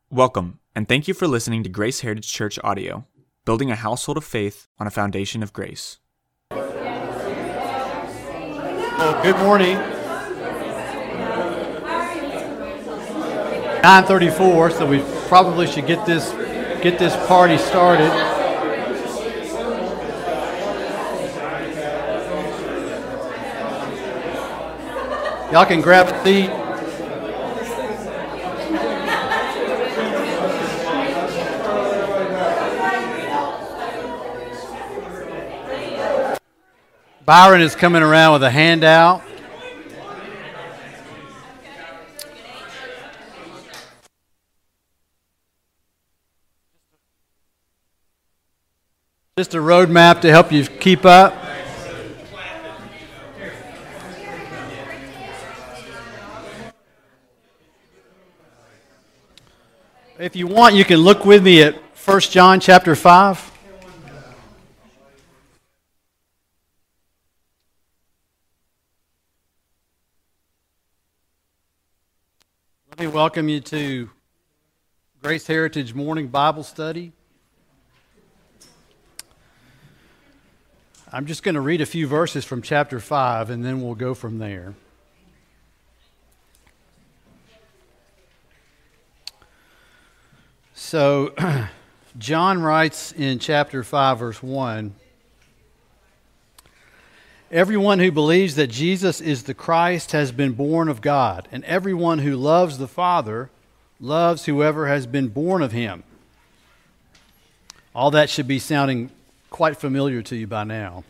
Welcome, and thank you for listening to Grace Heritage Church audio, building a household of faith on a foundation of grace. Well, good morning. 9:34, so we probably should get this party started. Y'all can grab a seat. Byron is coming around with a handout. Just a road map to help you keep up. If you want, you can look with me at 1 John chapter 5. Let me welcome you to Grace Heritage Morning Bible Study. I'm just going to read a few verses from chapter 5, and then we'll go from there. So, John writes in chapter 5, verse 1, "Everyone who believes that Jesus is the Christ has been born of God, and everyone who loves the Father loves whoever has been born of him." All that should be sounding quite familiar to you by now.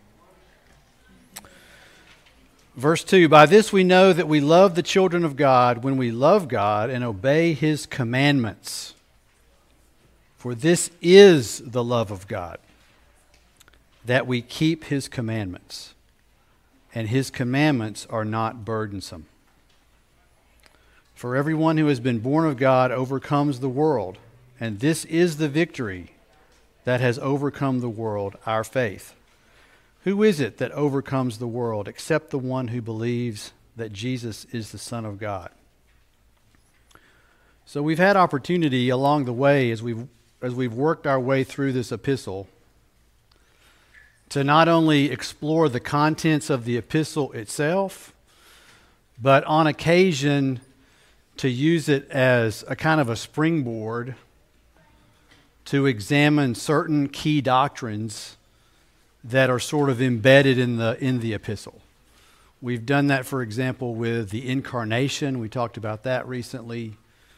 Verse 2, "By this we know that we love the children of God when we love God and obey His commandments. For this is the love of God, that we keep His commandments, and His commandments are not burdensome. For everyone who has been born of God overcomes the world, and this is the victory that has overcome the world, our faith. Who is it that overcomes the world except the one who believes that Jesus is the Son of God?" So we've had opportunity along the way as we've worked our way through this epistle to not only explore the contents of the epistle itself, but on occasion to use it as a kind of a springboard to examine certain key doctrines that are sort of embedded in the epistle. We've done that, for example, with the incarnation. We talked about that recently.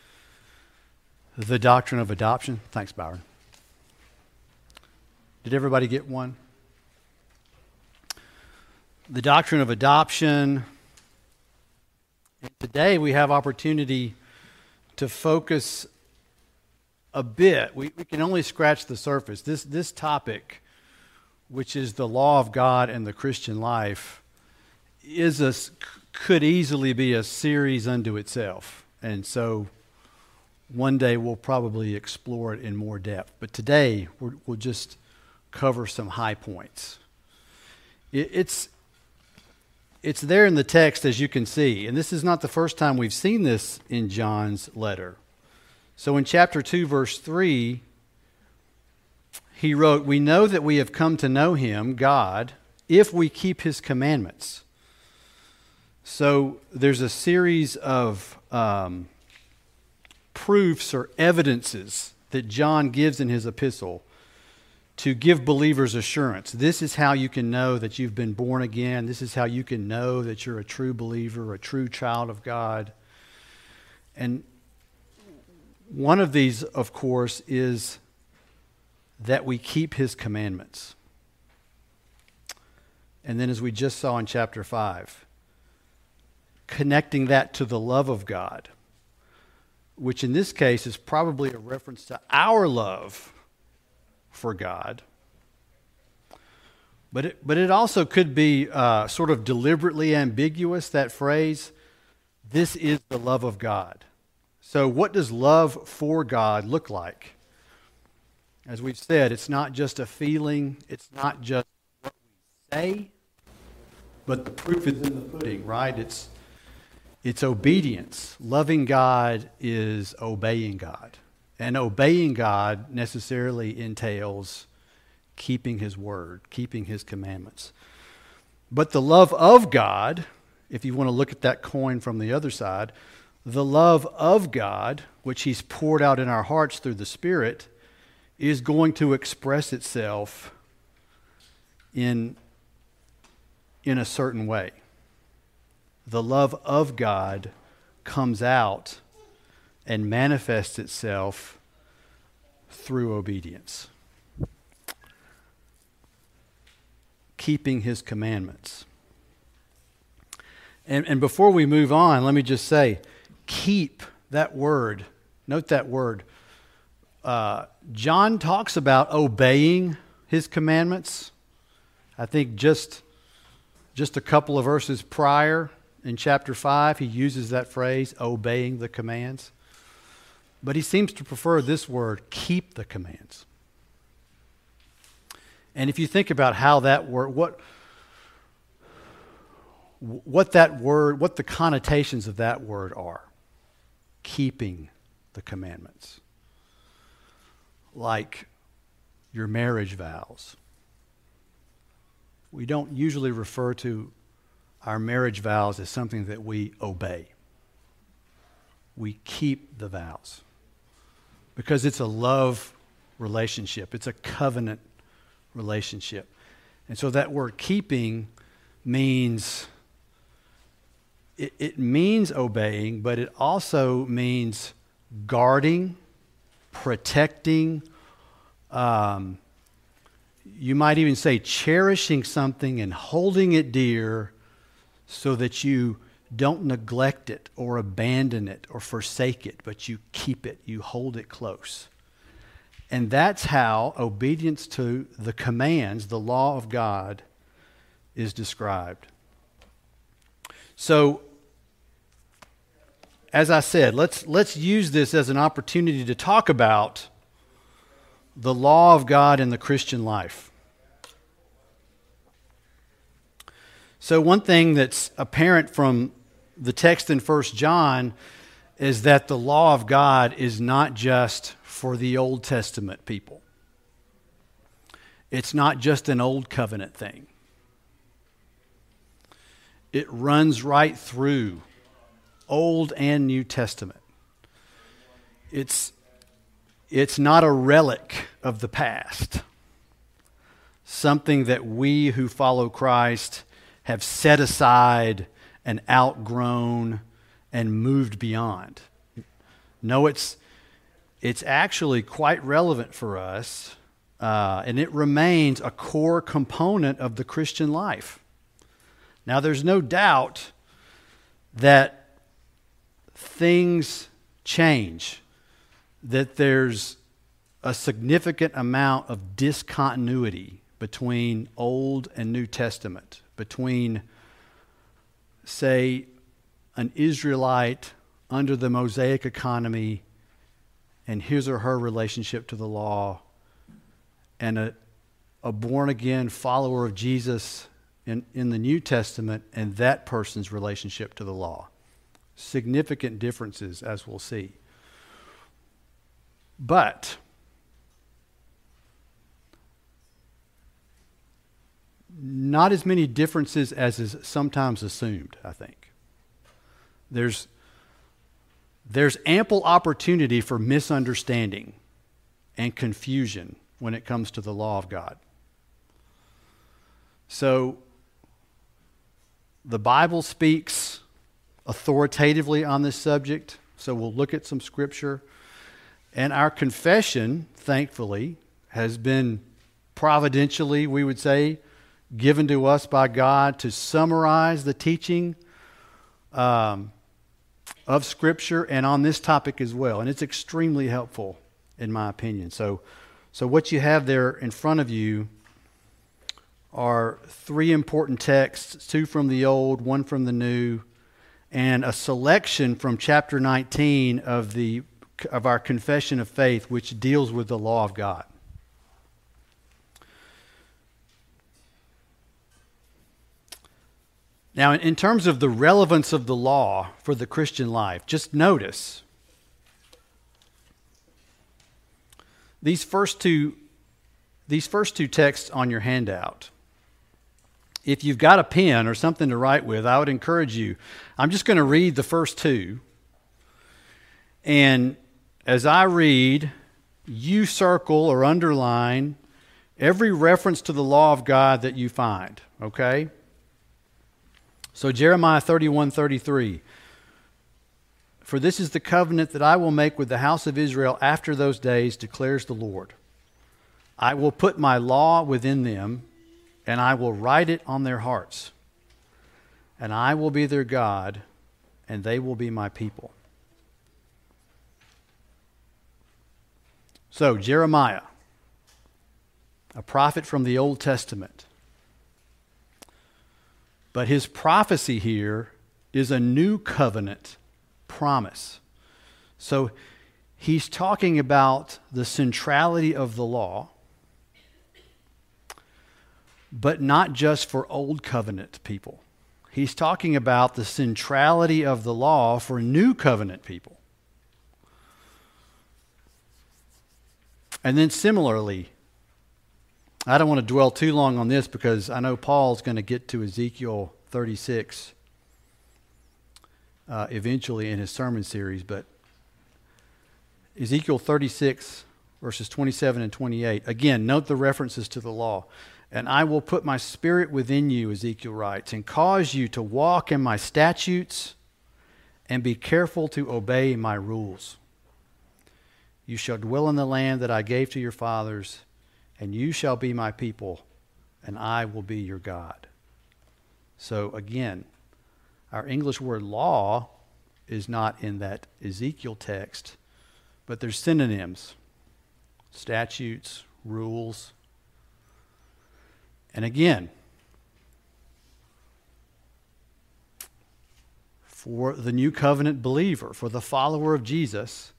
The doctrine of adoption. Thanks, Byron. Did everybody get one? The doctrine of adoption. And today we have opportunity to focus a bit. We can only scratch the surface. This topic, which is the law of God and the Christian life, could easily be a series unto itself. And so one day we'll probably explore it in more depth. But today we'll just cover some high points. It's there in the text, as you can see. And this is not the first time we've seen this in John's letter. So in chapter 2, verse 3, he wrote, "We know that we have come to know Him, God, if we keep His commandments." So there's a series of proofs or evidences that John gives in his epistle to give believers assurance. This is how you can know that you've been born again. This is how you can know that you're a true believer, a true child of God. And one of these, of course, is that we keep His commandments. And then, as we just saw in chapter 5, connecting that to the love of God, which in this case is probably a reference to our love for God. But it also could be sort of deliberately ambiguous, that phrase, "This is the love of God." So what does love for God look like? As we've said, it's not just a feeling, it's not just what we say, but the proof is in the pudding, right? It's obedience. Loving God is obeying God. And obeying God necessarily entails keeping his word, keeping his commandments. But the love of God, if you want to look at that coin from the other side, the love of God, which he's poured out in our hearts through the Spirit, is going to express itself in a certain way. The love of God comes out and manifests itself through obedience. Keeping his commandments. And before we move on, let me just say, keep, that word, note that word. John talks about obeying his commandments. I think just a couple of verses prior in chapter 5, he uses that phrase, obeying the commands. But he seems to prefer this word, keep the commands. And if you think about how that word, what that word, what the connotations of that word are, keeping the commandments. Like your marriage vows. We don't usually refer to our marriage vows as something that we obey. We keep the vows because it's a love relationship. It's a covenant relationship. And so that word keeping means, it means obeying, but it also means guarding, protecting, you might even say cherishing something and holding it dear so that you don't neglect it or abandon it or forsake it, but you keep it, you hold it close. And that's how obedience to the commands, the law of God, is described. So, as I said, let's use this as an opportunity to talk about the law of God in the Christian life. So one thing that's apparent from the text in 1 John is that the law of God is not just for the Old Testament people. It's not just an Old Covenant thing. It runs right through Old and New Testament. It's not a relic of the past, something that we who follow Christ have set aside and outgrown and moved beyond. No, it's actually quite relevant for us, and it remains a core component of the Christian life. Now, there's no doubt that things change, that there's a significant amount of discontinuity between Old and New Testament, between, say, an Israelite under the Mosaic economy and his or her relationship to the law, and a born-again follower of Jesus in the New Testament and that person's relationship to the law. Significant differences, as we'll see. But not as many differences as is sometimes assumed, I think. There's ample opportunity for misunderstanding and confusion when it comes to the law of God. So, the Bible speaks authoritatively on this subject, so we'll look at some scripture. And our confession, thankfully, has been providentially, we would say, given to us by God to summarize the teaching of Scripture and on this topic as well. And it's extremely helpful, in my opinion. So what you have there in front of you are three important texts, two from the Old, one from the New, and a selection from chapter 19 of our Confession of Faith, which deals with the law of God. Now, in terms of the relevance of the law for the Christian life, just notice these first two texts on your handout. If you've got a pen or something to write with, I would encourage you. I'm just going to read the first two. And as I read, you circle or underline every reference to the law of God that you find, okay? So Jeremiah 31:33. For this is the covenant that I will make with the house of Israel after those days, declares the Lord. I will put my law within them, and I will write it on their hearts. And I will be their God, and they will be my people. So, Jeremiah, a prophet from the Old Testament. But his prophecy here is a new covenant promise. So, he's talking about the centrality of the law, but not just for Old Covenant people. He's talking about the centrality of the law for New Covenant people. And then similarly, I don't want to dwell too long on this because I know Paul's going to get to Ezekiel 36 eventually in his sermon series, but Ezekiel 36 verses 27 and 28. Again, note the references to the law. And I will put my spirit within you, Ezekiel writes, and cause you to walk in my statutes and be careful to obey my rules. You shall dwell in the land that I gave to your fathers, and you shall be my people, and I will be your God. So again, our English word law is not in that Ezekiel text, but there's synonyms, statutes, rules. And again, for the new covenant believer, for the follower of Jesus,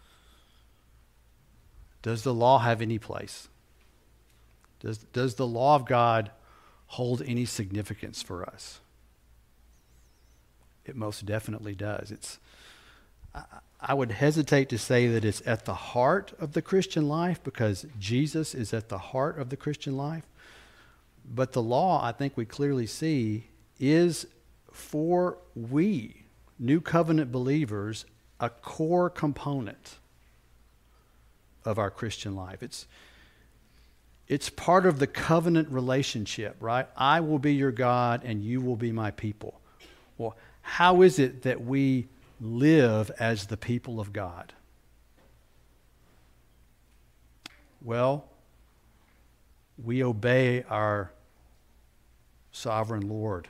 does the law have any place? Does the law of God hold any significance for us? It most definitely does. I would hesitate to say that it's at the heart of the Christian life because Jesus is at the heart of the Christian life. But the law, I think we clearly see, is for we, new covenant believers, a core component of our Christian life. It's part of the covenant relationship, right? I will be your God and you will be my people. Well, how is it that we live as the people of God? Well, we obey our sovereign Lord.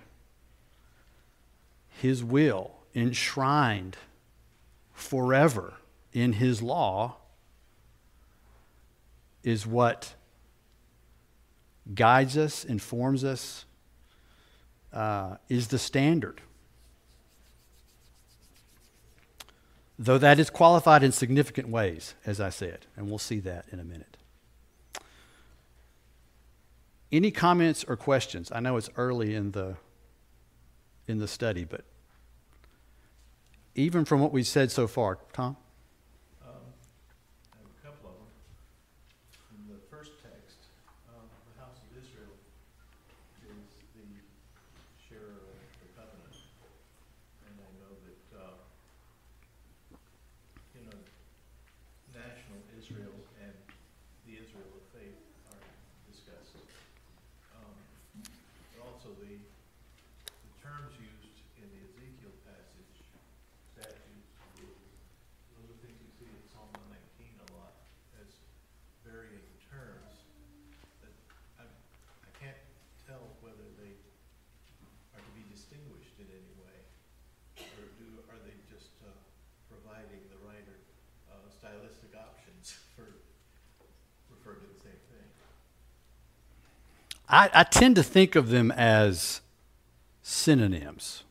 His will, enshrined forever in His law, is what guides us, informs us, is the standard. Though that is qualified in significant ways, as I said, and we'll see that in a minute. Any comments or questions? I know it's early in the study, but even from what we've said so far, Tom? I have a couple of them. In the first text, the house of Israel is the sharer of the covenant. And I know that, national Israel and the Israel of faith are discussed. But also the terms used in the Ezekiel passage, statutes, rules, those are things you see in Psalm 119 a lot as varying terms that I can't tell whether they are to be distinguished in any way, or are they just providing the writer stylistic options for referring to the same thing? I tend to think of them as synonyms.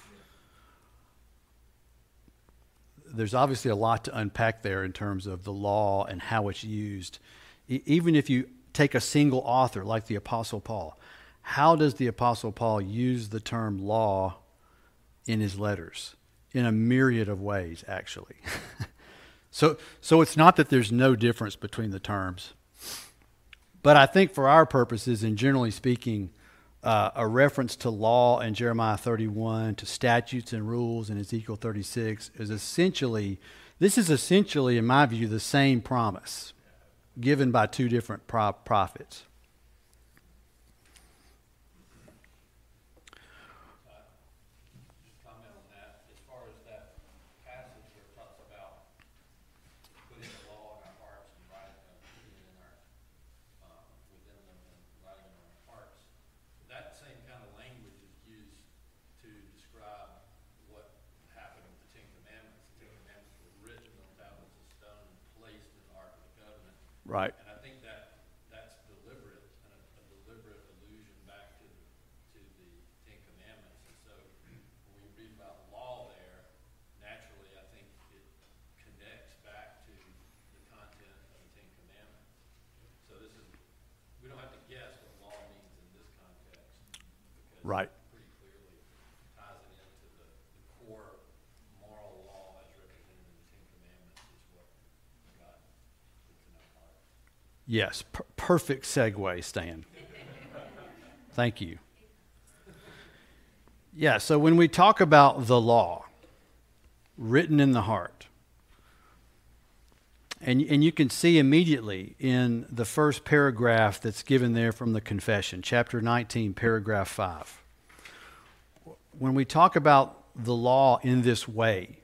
There's obviously a lot to unpack there in terms of the law and how it's used. Even if you take a single author like the Apostle Paul, how does the Apostle Paul use the term law in his letters? In a myriad of ways, actually. So it's not that there's no difference between the terms. But I think for our purposes, and generally speaking, a reference to law in Jeremiah 31, to statutes and rules in Ezekiel 36 is essentially, in my view, the same promise given by two different prophets. Right. And I think that's deliberate, and a deliberate allusion back to the Ten Commandments. And so when we read about law there, naturally I think it connects back to the content of the Ten Commandments. So we don't have to guess what law means in this context, because right. it pretty clearly ties it into the core moral law as represented in the Ten Commandments is what God puts in our heart. Yes, perfect segue, Stan. Thank you. Yeah, so when we talk about the law written in the heart, and you can see immediately in the first paragraph that's given there from the confession, chapter 19, paragraph 5. When we talk about the law in this way,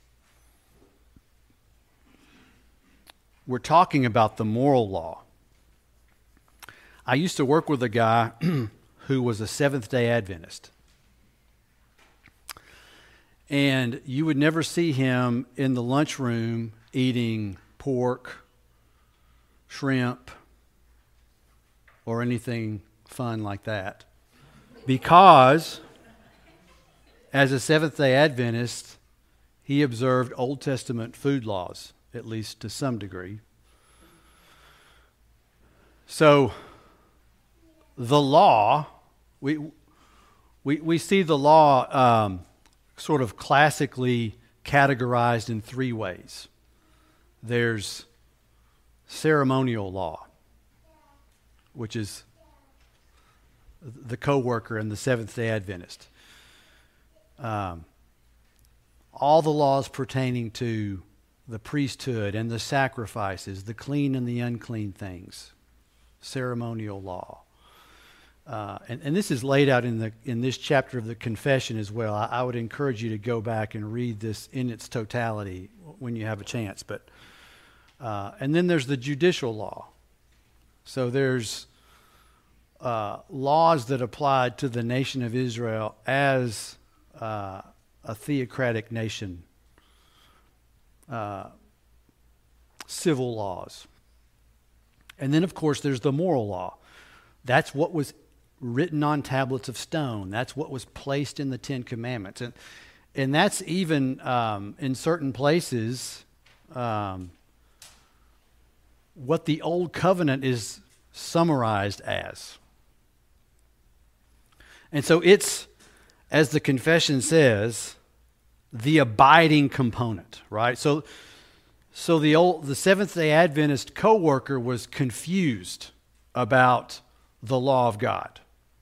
we're talking about the moral law. I used to work with a guy who was a Seventh-day Adventist. And you would never see him in the lunchroom eating pork, shrimp, or anything fun like that. Because, as a Seventh-day Adventist, he observed Old Testament food laws, at least to some degree. So, the law, we see the law sort of classically categorized in three ways. There's ceremonial law, which is the co-worker in the Seventh-day Adventist. All the laws pertaining to the priesthood and the sacrifices, the clean and the unclean things, ceremonial law. And this is laid out in this chapter of the confession as well. I would encourage you to go back and read this in its totality when you have a chance. But and then there's the judicial law. So there's laws that applied to the nation of Israel as a theocratic nation, civil laws. And then, of course, there's the moral law. That's what was written on tablets of stone. That's what was placed in the Ten Commandments. And that's even in certain places what the Old Covenant is summarized as. And so it's, as the confession says, the abiding component, right? So the Seventh-day Adventist co-worker was confused about the law of God.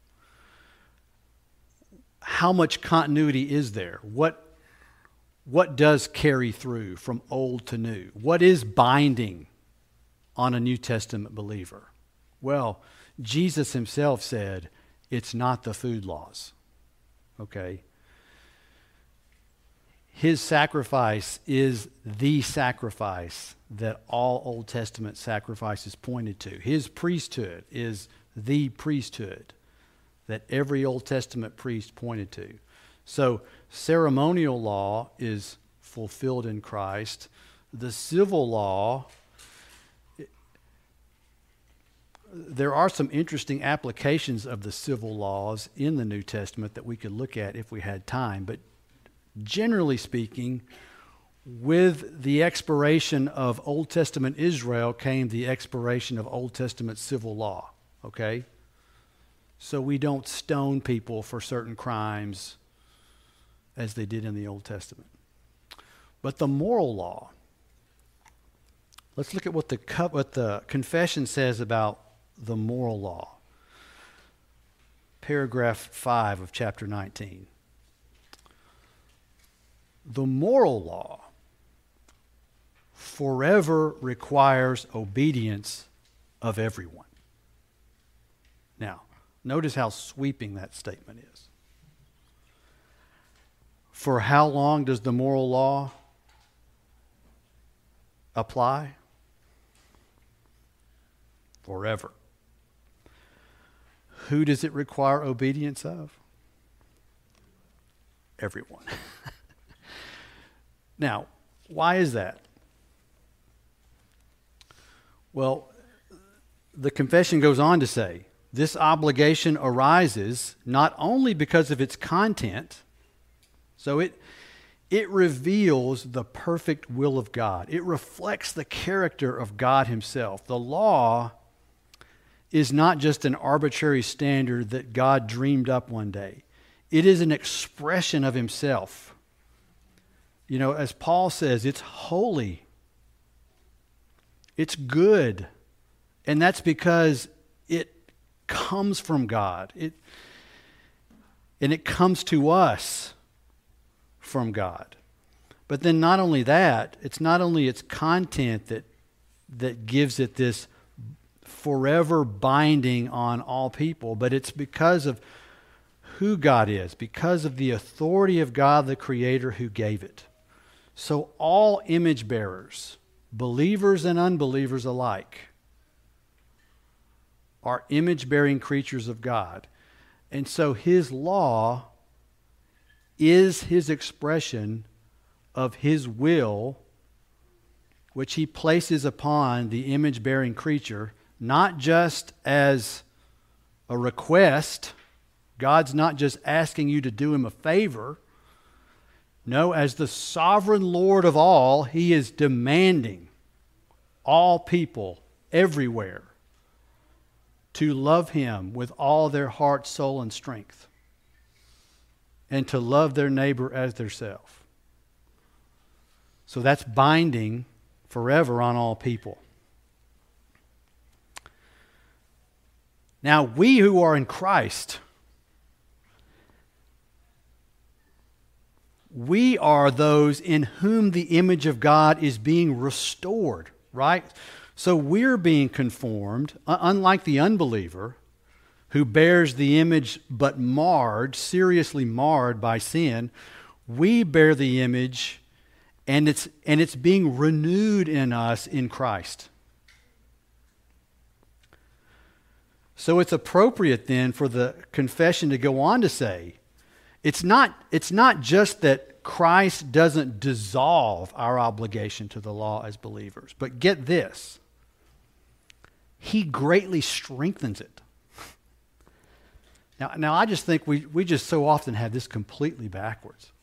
How much continuity is there? What does carry through from old to new? What is binding on a New Testament believer? Well, Jesus himself said, it's not the food laws. Okay? His sacrifice is the sacrifice that all Old Testament sacrifices pointed to. His priesthood is the priesthood that every Old Testament priest pointed to. So ceremonial law is fulfilled in Christ. The civil law, there are some interesting applications of the civil laws in the New Testament that we could look at if we had time. But generally speaking, with the expiration of Old Testament Israel came the expiration of Old Testament civil law. Okay? so we don't stone people for certain crimes as they did in the Old Testament. But the moral law, let's look at what the confession says about the moral law. Paragraph 5 of chapter 19. The moral law forever requires obedience of everyone. Now, notice how sweeping that statement is. For how long does the moral law apply? Forever. Who does it require obedience of? Everyone. Now, why is that? Well, the confession goes on to say, this obligation arises not only because of its content, so it reveals the perfect will of God. It reflects the character of God himself. The law is not just an arbitrary standard that God dreamed up one day. It is an expression of himself. You know, as Paul says, it's holy. It's good. And that's because it comes from God. And it comes to us from God. But then not only that, it's not only its content that gives it this forever binding on all people, but it's because of who God is, because of the authority of God, the Creator who gave it. So all image bearers, believers and unbelievers alike, are image-bearing creatures of God. And so his law is his expression of his will, which he places upon the image-bearing creature, not just as a request. God's not just asking you to do him a favor. No, as the sovereign Lord of all, he is demanding all people everywhere to love him with all their heart, soul, and strength, and to love their neighbor as theirself. So that's binding forever on all people. Now, we who are in Christ, we are those in whom the image of God is being restored, right? So we're being conformed, unlike the unbeliever who bears the image but marred, seriously marred by sin. We bear the image, and it's being renewed in us in Christ. So it's appropriate then for the confession to go on to say, it's not just that Christ doesn't dissolve our obligation to the law as believers, but get this, he greatly strengthens it. Now I just think we just so often have this completely backwards.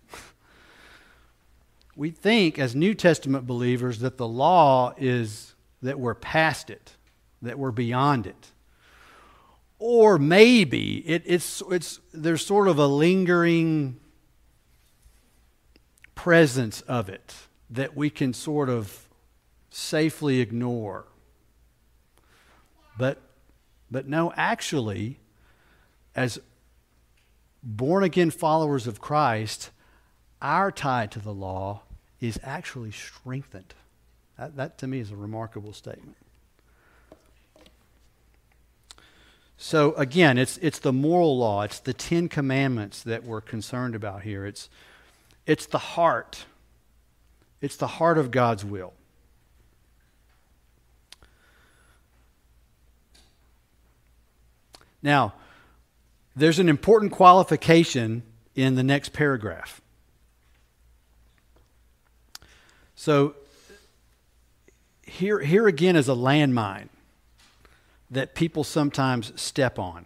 We think as New Testament believers that the law is that we're past it, that we're beyond it. Or maybe it's there's sort of a lingering presence of it that we can sort of safely ignore. But no, actually, as born-again followers of Christ, our tie to the law is actually strengthened. That to me is a remarkable statement. So again, it's the moral law, it's the Ten Commandments that we're concerned about here. It's the heart. It's the heart of God's will. Now, there's an important qualification in the next paragraph. So here again is a landmine that people sometimes step on.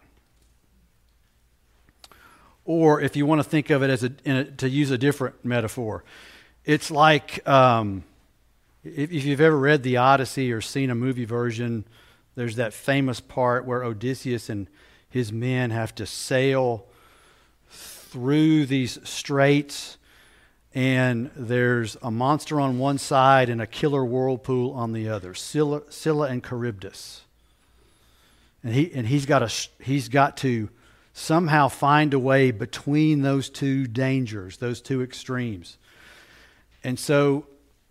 Or if you want to think of it as to use a different metaphor, it's like if you've ever read the Odyssey or seen a movie version, there's that famous part where Odysseus and His men have to sail through these straits, and there's a monster on one side and a killer whirlpool on the other, Scylla and Charybdis. And he's got to somehow find a way between those two dangers, those two extremes. And so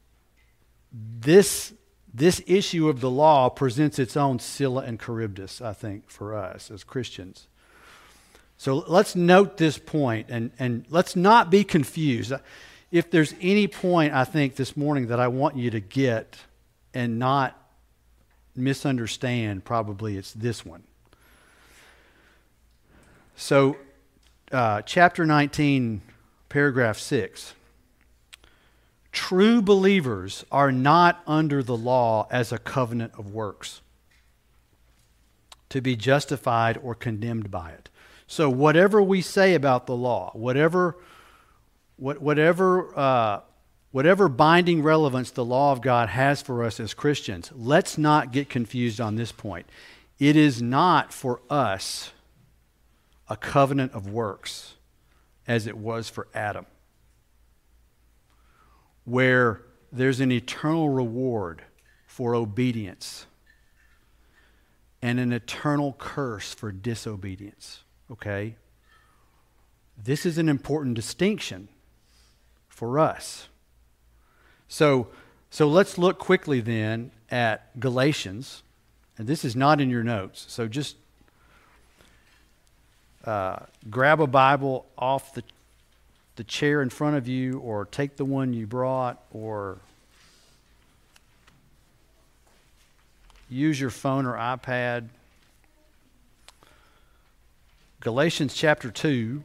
this issue of the law presents its own Scylla and Charybdis, I think, for us as Christians. So let's note this point, and let's not be confused. If there's any point, I think, this morning that I want you to get and not misunderstand, probably it's this one. So, chapter 19, paragraph 6. True believers are not under the law as a covenant of works, to be justified or condemned by it. So whatever we say about the law, whatever binding relevance the law of God has for us as Christians, let's not get confused on this point. It is not for us a covenant of works as it was for Adam, where there's an eternal reward for obedience and an eternal curse for disobedience. Okay? This is an important distinction for us. So let's look quickly then at Galatians. And this is not in your notes. So just grab a Bible off the chair in front of you, or take the one you brought, or use your phone or iPad. Galatians chapter 2.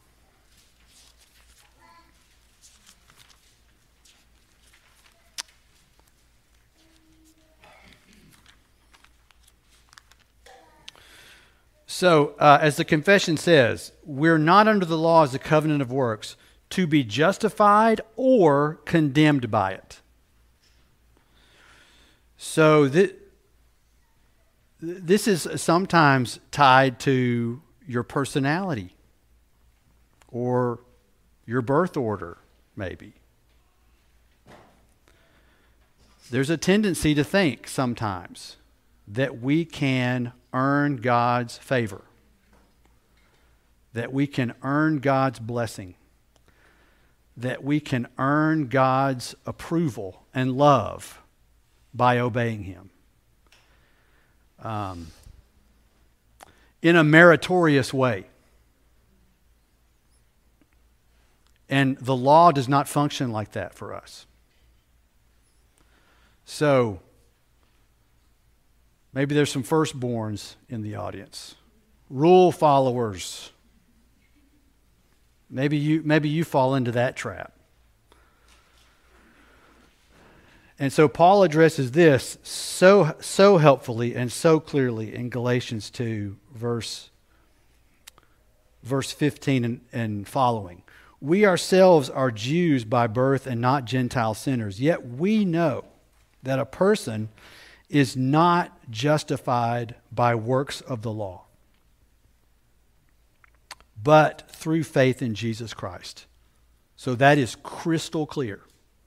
So, as the confession says, we're not under the law as a covenant of works to be justified or condemned by it. So, this is sometimes tied to your personality or your birth order, maybe. There's a tendency to think sometimes that we can earn God's favor, that we can earn God's blessing, that we can earn God's approval and love by obeying Him in a meritorious way. And the law does not function like that for us. So, maybe there's some firstborns in the audience. Rule followers. Maybe you fall into that trap. And so Paul addresses this so helpfully and so clearly in Galatians 2, verse 15 and following. We ourselves are Jews by birth and not Gentile sinners, yet we know that a person is not justified by works of the law, but through faith in Jesus Christ. So that is crystal clear.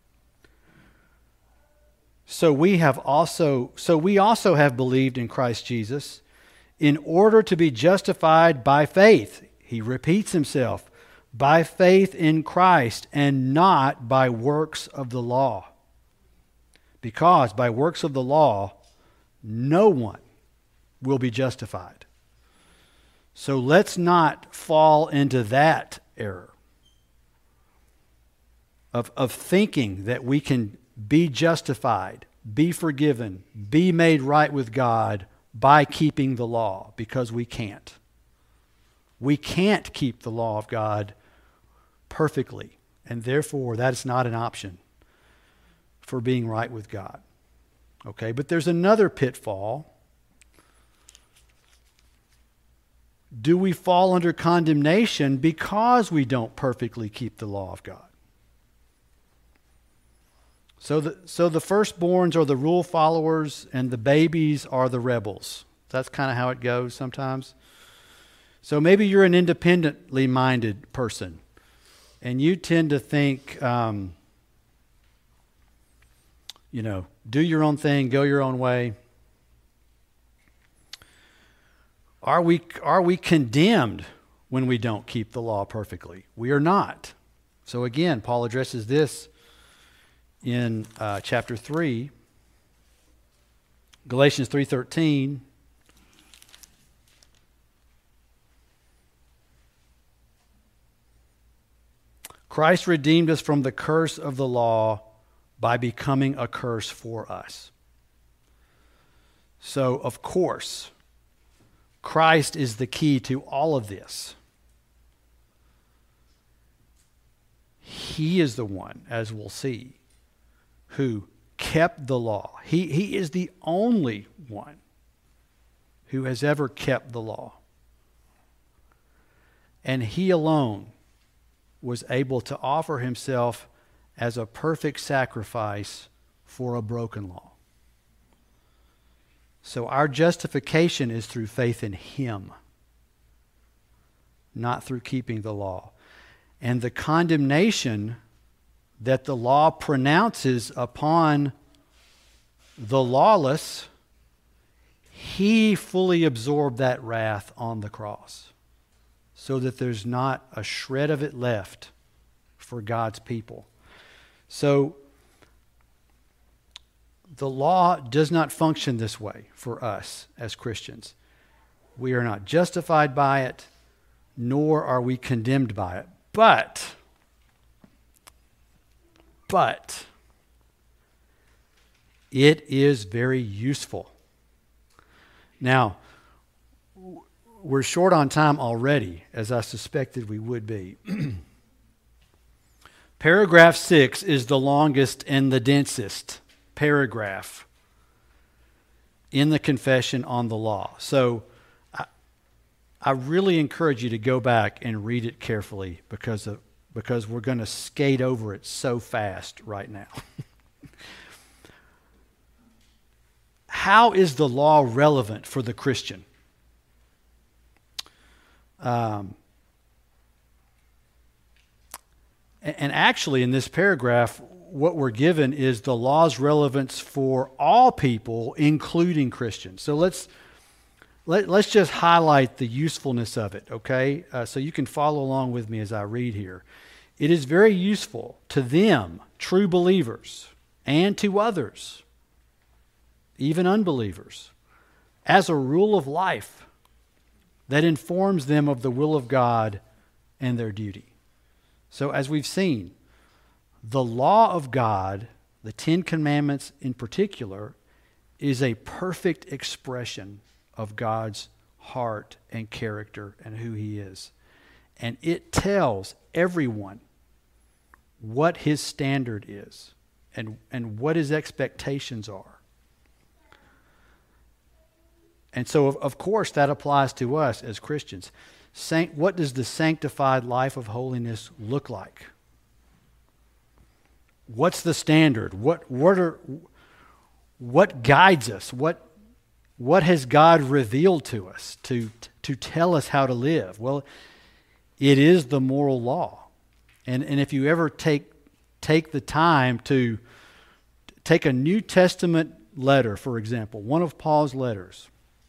So we also have believed in Christ Jesus in order to be justified by faith. He repeats himself, by faith in Christ and not by works of the law. Because by works of the law, no one will be justified. So let's not fall into that error of thinking that we can be justified, be forgiven, be made right with God by keeping the law, because we can't. We can't keep the law of God perfectly, and therefore that is not an option for being right with God. Okay, but there's another pitfall. Do we fall under condemnation because we don't perfectly keep the law of God? So the firstborns are the rule followers and the babies are the rebels. That's kind of how it goes sometimes. So maybe you're an independently minded person, and you tend to think, do your own thing, go your own way. Are we condemned when we don't keep the law perfectly? We are not. So again, Paul addresses this in chapter 3, Galatians 3:13. Christ redeemed us from the curse of the law by becoming a curse for us. So, of course, Christ is the key to all of this. He is the one, as we'll see, who kept the law. He is the only one who has ever kept the law. And he alone was able to offer himself as a perfect sacrifice for a broken law. So our justification is through faith in him, not through keeping the law. And the condemnation that the law pronounces upon the lawless, he fully absorbed that wrath on the cross, so that there's not a shred of it left for God's people. So the law does not function this way for us as Christians. We are not justified by it, nor are we condemned by it. But it is very useful. Now, we're short on time already, as I suspected we would be. Paragraph 6 is the longest and the densest paragraph in the Confession on the Law. So I really encourage you to go back and read it carefully because we're going to skate over it so fast right now. How is the law relevant for the Christian? And actually, in this paragraph, what we're given is the law's relevance for all people, including Christians. So let's just highlight the usefulness of it, okay? So you can follow along with me as I read here. It is very useful to them, true believers, and to others, even unbelievers, as a rule of life that informs them of the will of God and their duty. So as we've seen, the law of God, the Ten Commandments in particular, is a perfect expression of God's heart and character and who he is. And it tells everyone what his standard is and what his expectations are. And so, of course, that applies to us as Christians. What does the sanctified life of holiness look like? What's the standard? What guides us? What has God revealed to us to tell us how to live? Well, it is the moral law. And if you ever take the time to take a New Testament letter, for example, one of Paul's letters,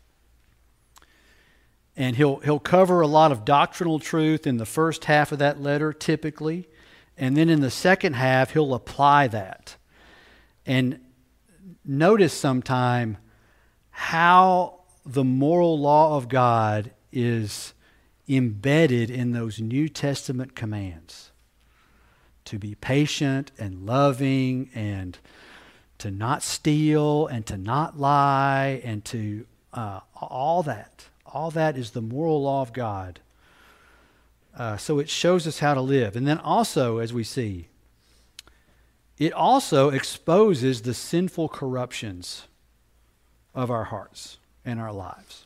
and he'll cover a lot of doctrinal truth in the first half of that letter, typically. And then in the second half, he'll apply that. And notice sometime how the moral law of God is embedded in those New Testament commands. To be patient and loving and to not steal and to not lie and to all that. All that is the moral law of God. So it shows us how to live. And then also, as we see, it also exposes the sinful corruptions of our hearts and our lives.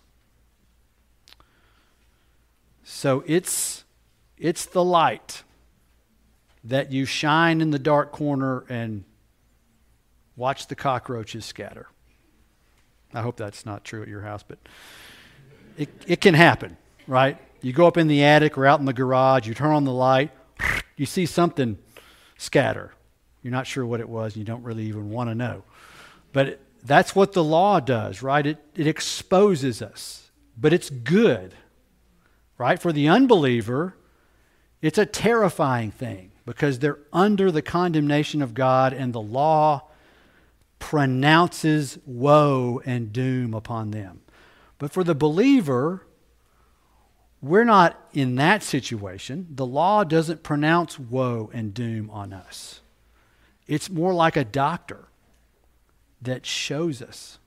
So it's the light that you shine in the dark corner and watch the cockroaches scatter. I hope that's not true at your house, but it can happen, right? You go up in the attic or out in the garage, you turn on the light, you see something scatter. You're not sure what it was, and you don't really even want to know. But that's what the law does, right? It exposes us, but it's good, right? For the unbeliever, it's a terrifying thing because they're under the condemnation of God, and the law pronounces woe and doom upon them. But for the believer, we're not in that situation. The law doesn't pronounce woe and doom on us. It's more like a doctor that shows us.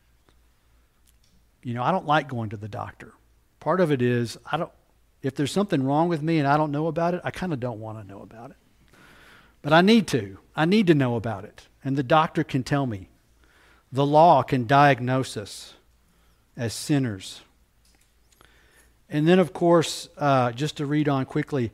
You know, I don't like going to the doctor. Part of it is, if there's something wrong with me and I don't know about it, I kind of don't want to know about it. But I need to. I need to know about it. And the doctor can tell me. The law can diagnose us as sinners. And then, of course, just to read on quickly,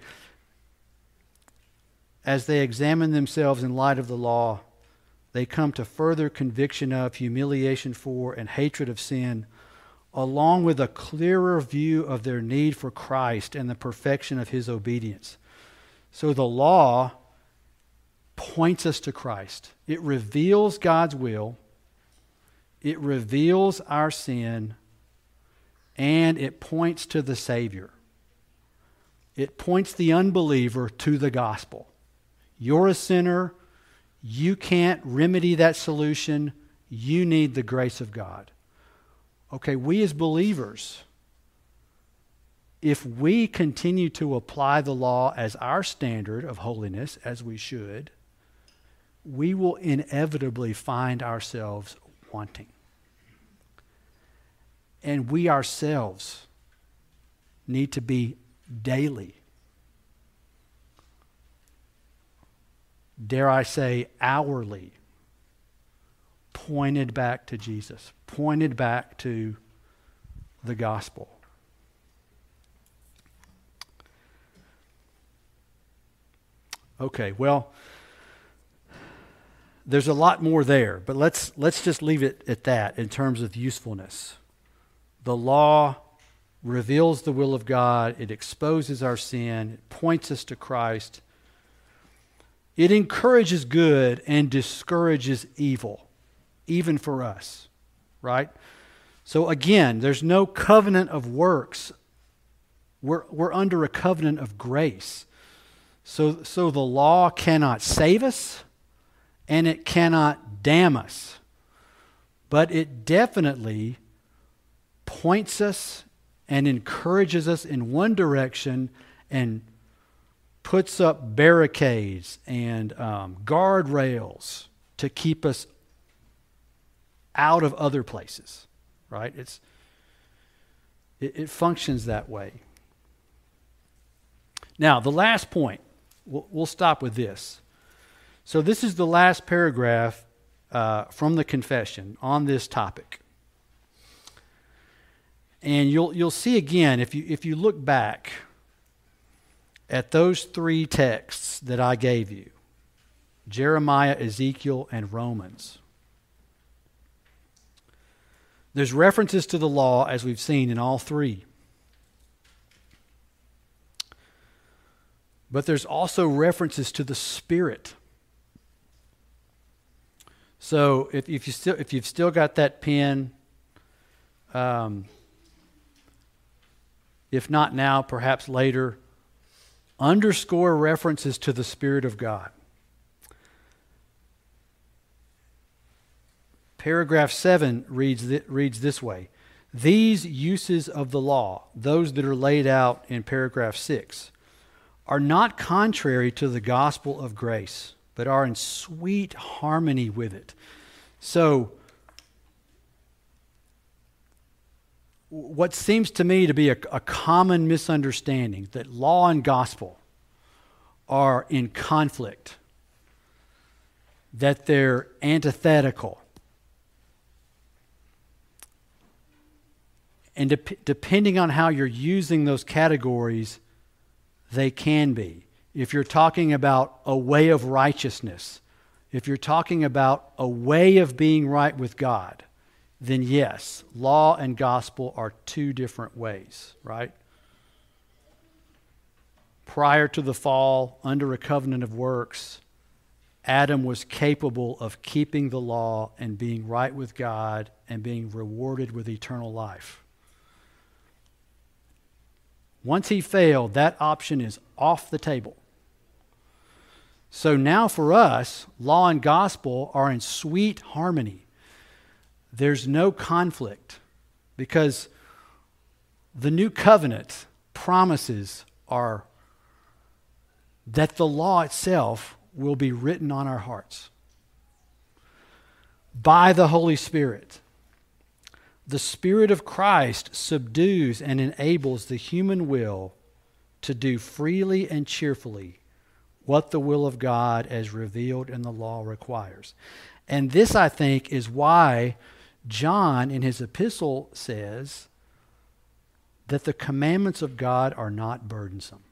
as they examine themselves in light of the law, they come to further conviction of, humiliation for, and hatred of sin, along with a clearer view of their need for Christ and the perfection of His obedience. So the law points us to Christ. It reveals God's will, it reveals our sin, and it points to the Savior. It points the unbeliever to the gospel. You're a sinner. You can't remedy that solution. You need the grace of God. Okay, we as believers, if we continue to apply the law as our standard of holiness, as we should, we will inevitably find ourselves wanting. And we ourselves need to be daily, dare I say, hourly, pointed back to Jesus, pointed back to the gospel. Okay, well, there's a lot more there, but let's just leave it at that in terms of usefulness. The law reveals the will of God. It exposes our sin. It points us to Christ. It encourages good and discourages evil, even for us, right? So again, there's no covenant of works. We're under a covenant of grace. So the law cannot save us, and it cannot damn us. But it definitely points us and encourages us in one direction and puts up barricades and guardrails to keep us out of other places, right? It functions that way. Now, the last point, we'll stop with this. So this is the last paragraph from the confession on this topic. And you'll see again, if you look back at those three texts that I gave you, Jeremiah, Ezekiel, and Romans, there's references to the law, as we've seen in all three. But there's also references to the Spirit. So if you've still got that pen, if not now, perhaps later, underscore references to the Spirit of God. Paragraph 7 reads this way. These uses of the law, those that are laid out in paragraph 6, are not contrary to the gospel of grace, but are in sweet harmony with it. So, what seems to me to be a common misunderstanding, that law and gospel are in conflict, that they're antithetical. And depending on how you're using those categories, they can be. If you're talking about a way of righteousness, if you're talking about a way of being right with God, then yes, law and gospel are two different ways, right? prior to the fall, under a covenant of works, Adam was capable of keeping the law and being right with God and being rewarded with eternal life. Once he failed, that option is off the table. So now for us, law and gospel are in sweet harmony. There's no conflict because the new covenant promises are that the law itself will be written on our hearts by the Holy Spirit. The Spirit of Christ subdues and enables the human will to do freely and cheerfully what the will of God as revealed in the law requires. And this, I think, is why John in his epistle says that the commandments of God are not burdensome.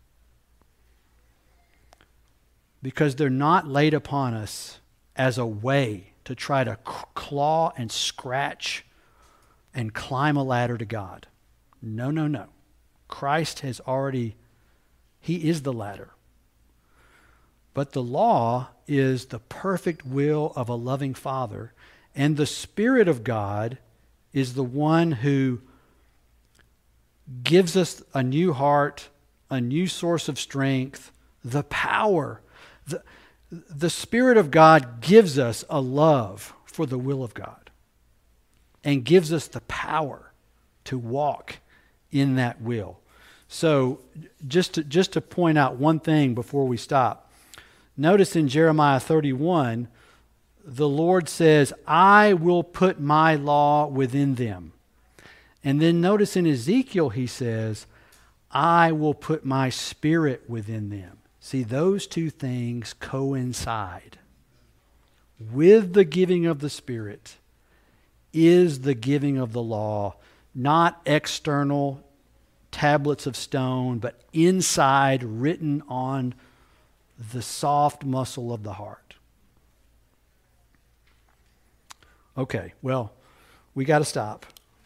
Because they're not laid upon us as a way to try to claw and scratch and climb a ladder to God. No, no, no. Christ has already, he is the ladder. But the law is the perfect will of a loving Father, and the Spirit of God is the one who gives us a new heart, a new source of strength, the power. The Spirit of God gives us a love for the will of God and gives us the power to walk in that will. So just to point out one thing before we stop, notice in Jeremiah 31, the Lord says, I will put my law within them. And then notice in Ezekiel he says, I will put my Spirit within them. See, those two things coincide. With the giving of the Spirit is the giving of the law, not external tablets of stone, but inside, written on the soft muscle of the heart. Okay, well, we got to stop.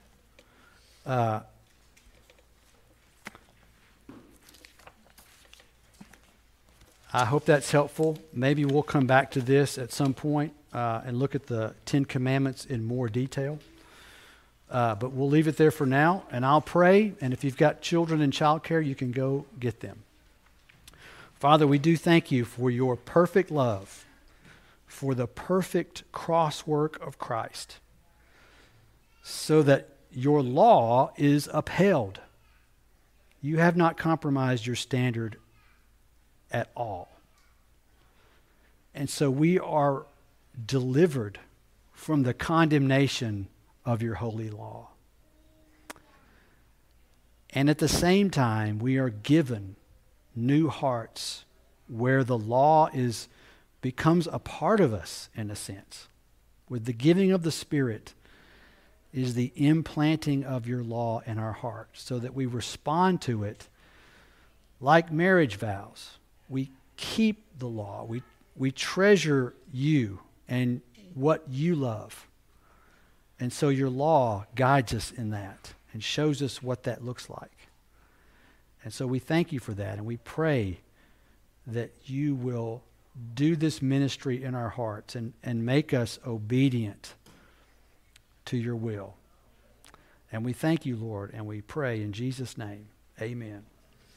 I hope that's helpful. Maybe we'll come back to this at some point and look at the 10 Commandments in more detail. But we'll leave it there for now, and I'll pray. And if you've got children in childcare, you can go get them. Father, we do thank you for your perfect love, for the perfect cross work of Christ, so that your law is upheld. You have not compromised your standard at all. And so we are delivered from the condemnation of your holy law. And at the same time, we are given new hearts where the law becomes a part of us in a sense. With the giving of the Spirit is the implanting of your law in our hearts so that we respond to it like marriage vows. We keep the law. We treasure you and what you love. And so your law guides us in that and shows us what that looks like. And so we thank you for that, and we pray that you will do this ministry in our hearts and make us obedient to your will. And we thank you, Lord, and we pray in Jesus' name. Amen.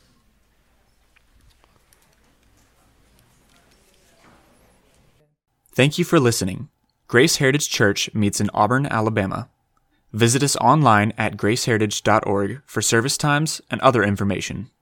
Thank you for listening. Grace Heritage Church meets in Auburn, Alabama. Visit us online at graceheritage.org for service times and other information.